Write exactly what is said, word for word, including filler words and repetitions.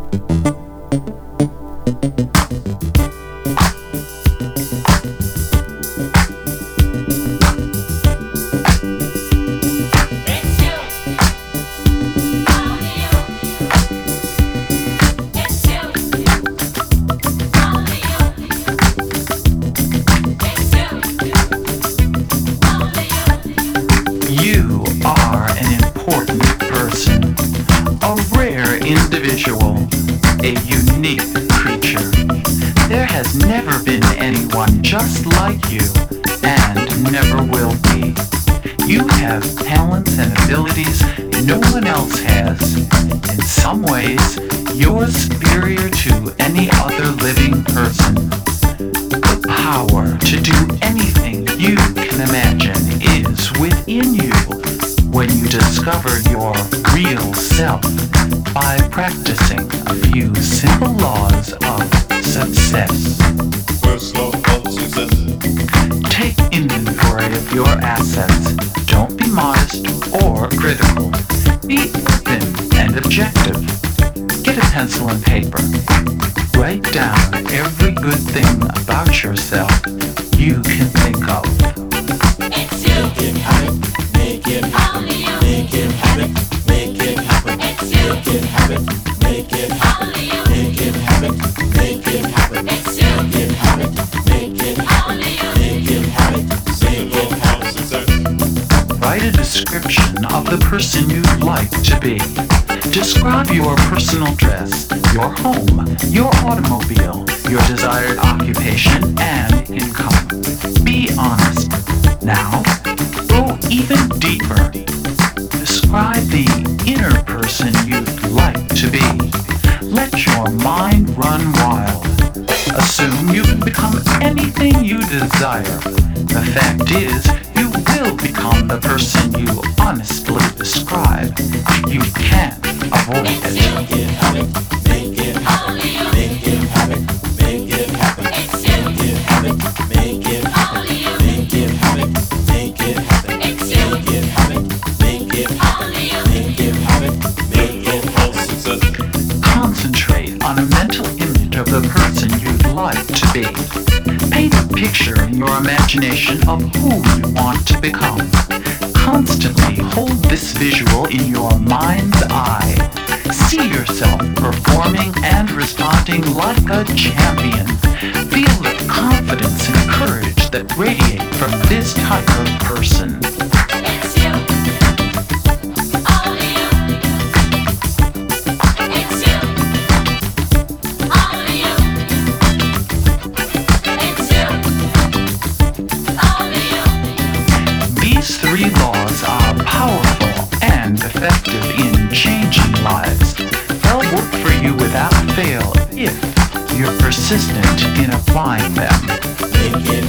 Individual, a unique creature. There has never been anyone just like you, and never will be. You have talents and abilities no one else has. In some ways, you're superior to any other living person. The power to do anything you can imagine is within you when you discover your real self by practicing a few simple laws of success. First law of success. Take inventory of your assets. Don't be modest or critical. Be open and objective. Get a pencil and paper. Write down every good thing about yourself you can think of. It's you. Make it happen. Make it happen. Make it happen. Make it happen. It's you. Make it happen. Make it happen. Only you. Make it happen. Make it happen. It's you. Make it happen. Make it happen. Only you. Make it happen. Make it happen. Success. Write a description of the person you'd like to be. Describe your personal dress, your home, your automobile, your desired occupation, and income. Be honest. Now, go even deeper. Describe the inner person you'd like to be. Let your mind run wild. Assume you can become anything you desire. The fact is, you will become the person you honestly describe. You can't avoid It's it. you. Make it happen. Make it happen. Only you. Make it happen. Make it happen. It's you. Make it happen. Make it happen. Only you. Make it happen. Make it happen. It's you. Make it happen. Make it happen. Only you. Make it happen. Make it happen. Success. Concentrate on a mental image of the person you'd like to be. Paint a picture in your imagination of who you want to become. Constantly hold this visual in your mind's eye. See yourself performing and responding like a champion. Feel the confidence and courage that radiate from this type of person. It's you. Only you. It's you. Only you. It's you. Only you. These three laws are powerful and effective in changing lives. They'll work for you without fail if you're persistent in applying them. Make it